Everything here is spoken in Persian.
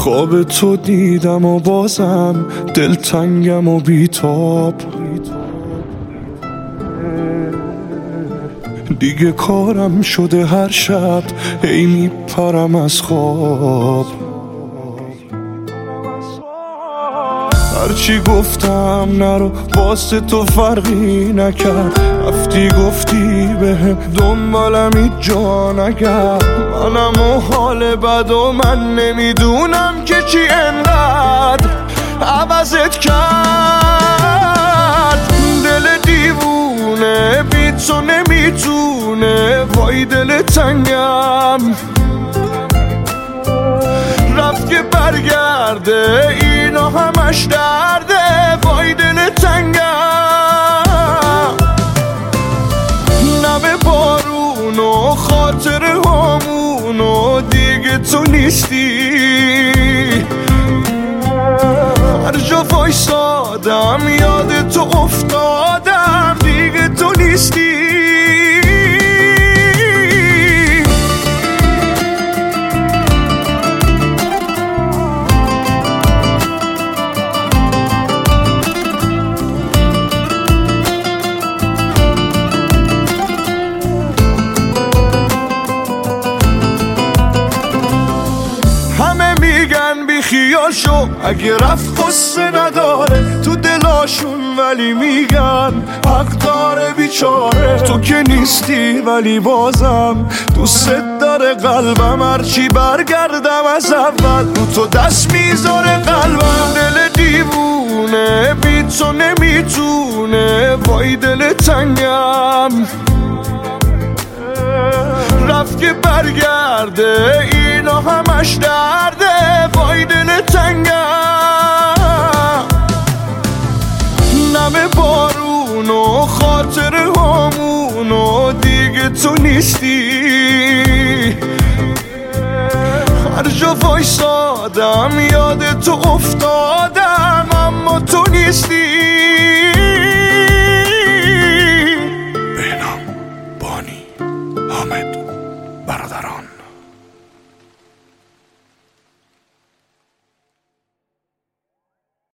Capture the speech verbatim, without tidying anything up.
خواب تو دیدم و بازم دلتنگم و بیتاب. دیگه کارم شده هر شب هی میپرم از خواب. هرچی گفتم نرو واسه تو فرقی نکرد، رفتی گفتی بهم دنبالم هیچ جا نگرد. منم و حال بد و من نمیدونم که چی انقدر عوضت کرد. دل دیوونه بی تو نمیتونه، وای دل تنگم رفت که برگرده، اینا همش درده، وای دل تنگم. نم بارون و خاطر همون و دیگه تو نیستی. هر جا وایسادم یاد تو افتادم، دیگه تو نیستی. بی خیال شو اگه رفت قصه نداره تو دلاشون، ولی میگن حق داره بیچاره. تو که نیستی ولی بازم دوست داره قلبم، هرچی برگردم از اول رو تو دست میذاره قلبم. دل دیوونه بی تو نمیتونه، وای دل تنگم رفت که برگرده، اینا همش درده، وای دل تنگم. نم بارون و خاطر همون و دیگه تو نیستی. هر جا وایسادم یاد تو افتادم، اما تو نیستی.